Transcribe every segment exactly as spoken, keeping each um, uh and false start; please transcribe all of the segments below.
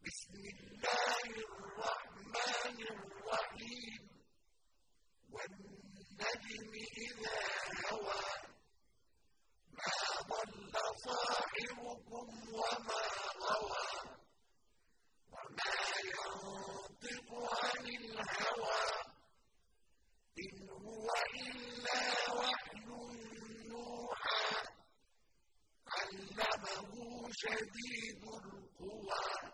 بسم الله الرحمن الرحيم والنجم إذا هوى ما ضل صاحبكم وما غوى وما ينطق عن الهوى إن هو إلا وحي يوحى علمه شديد القوى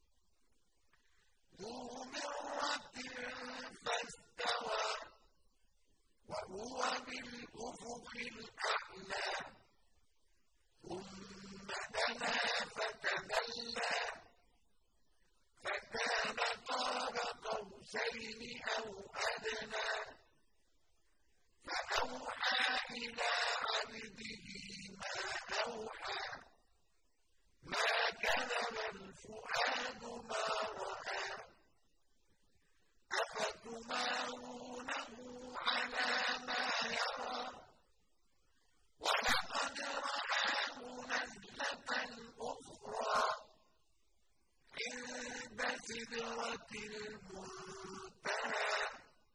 ذو مرة فاستوى وهو بالأفق الأعلى ثم دنا فتدلى فكان قاب قوسين أو أدنى فأوحى إلى عبده ما أوحى ما كذب الفؤاد ما رأى أفتمارونه على ما يرى ولقد رآه نزلة أخرى عند سدرة المنتهى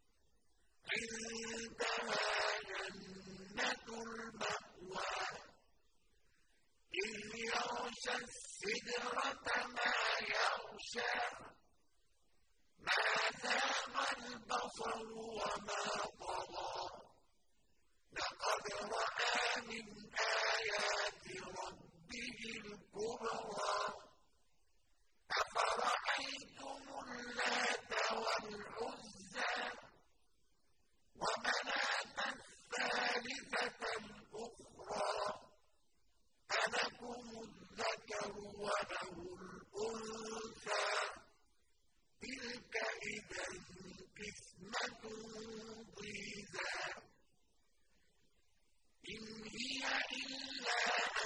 عندها جنة المأوى إذ يغشى السدرة ما يغشى ما زاغ البصر وما طغى لقد رأى من آيات ربه الكبرى أفرأيتم اللات والعزى ومناة الثالثة الأخرى ألكم الذكر وله الأنثى تلك إذا قسمة ضيزى إن هي إلا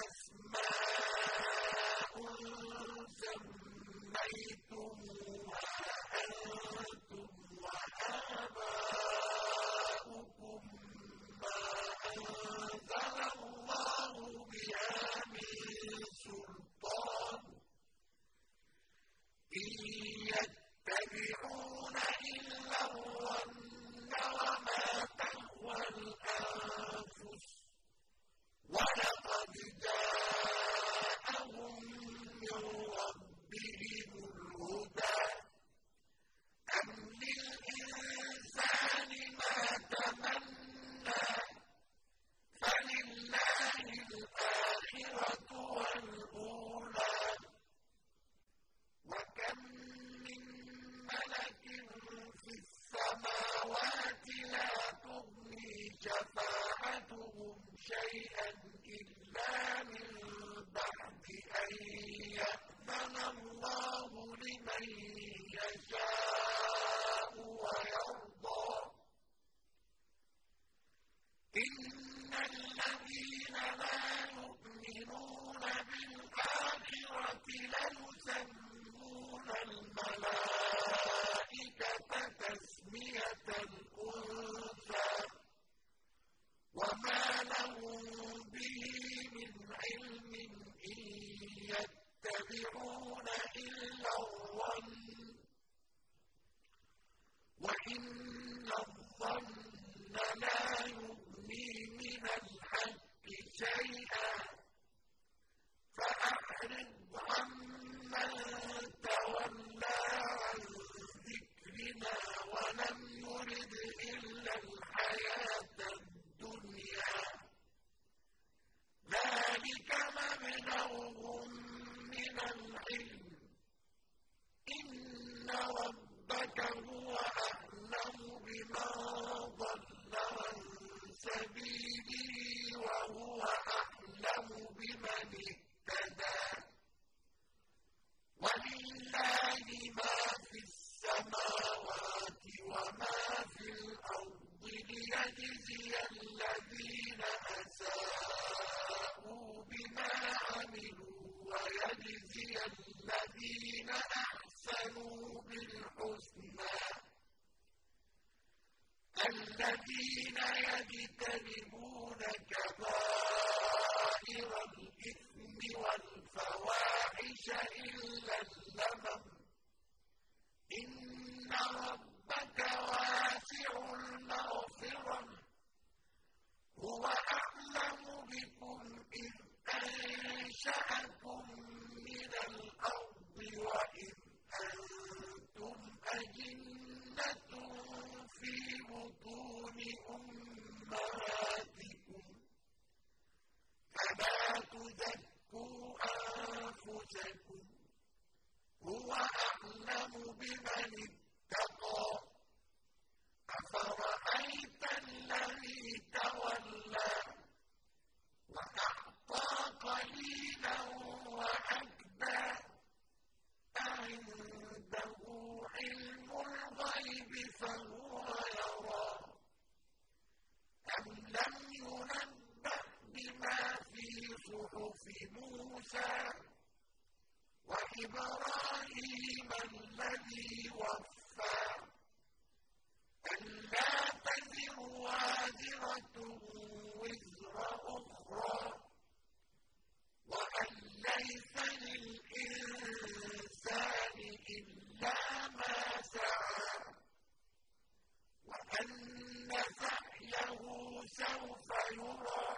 أسماء سميتموها أنتم وآباؤكم ما أنزل الله بها من سلطان إن يتبعون إلا الظن وما تهوى الأنفس ولقد جاءهم من ربهم الهدى أم للإنسان ما تمنى فلله الآخرة والأولى وكم من ملك في السماوات لا تغني شفاعتهم شيئا إلا من بعد أن يأذن الله لمن يشاء ويرضى إن الذين لا يؤمنون بالآخرة ليسمون الملائكة تسمية الأنثى وما لهم به من علم إن يتبعون إلا الظن وإن الظن لا يغني من الحق شيئا فأعرض عمن تولى عن ذكرنا ولم يرد إلا الحياة الدنيا ذلك مبلغهم من العلم إن ربك هو أعلم بمن ضل عن سبيله وهو أعلم بمن اهتدى ولله ما في السماوات وما في الأرض ليجزي الذين أساءوا بما عملوا ويجزي الذين أحسنوا بالحسنى الذين يجتنبون كبائر الإثم والفواحش إلا اللمم بمن اتقى أفرأيت الذي تولى وأعطى قليلا وأكدى أعنده علم الغيب فهو يرى أم لم ينبأ بما في صحف موسى وإبراهيم الذي وفى ألا تزر وازرة وزر أخرى وأن ليس للإنسان إلا ما سعى وأن سعيه سوف يرى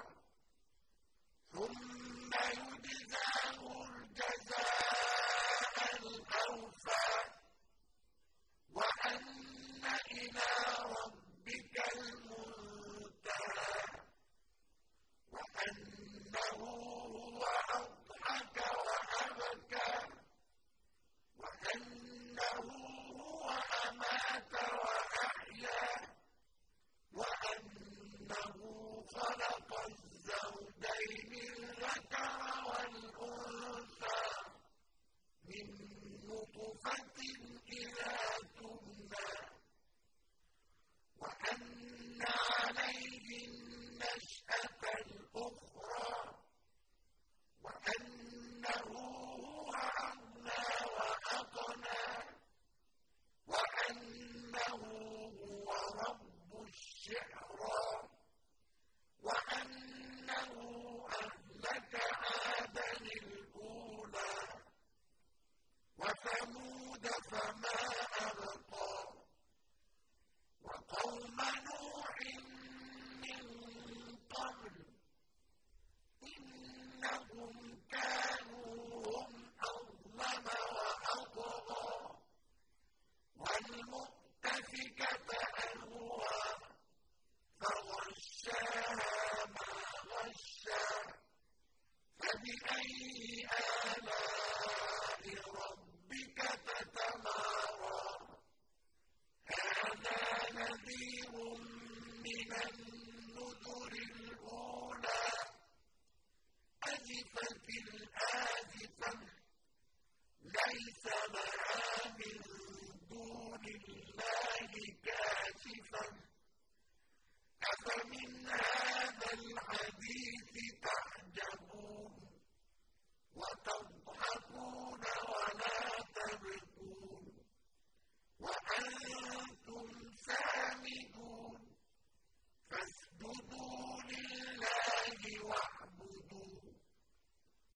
ثم يجزاه الجزاء الأوفى وأن إلى ربك المنتهى وأنه هو أضحك وأبكى وأنه هو أمات وأحيا وأنه خلق الزوجين الذكر والأنثى من نطفة إذا تمنى وأن عليه النشأة الأخرى وأنه هو أغنى وأقنى وأنه هو رب الشعرى وأنه أهلك عادا الأولى وثمود فما أبقى وقوم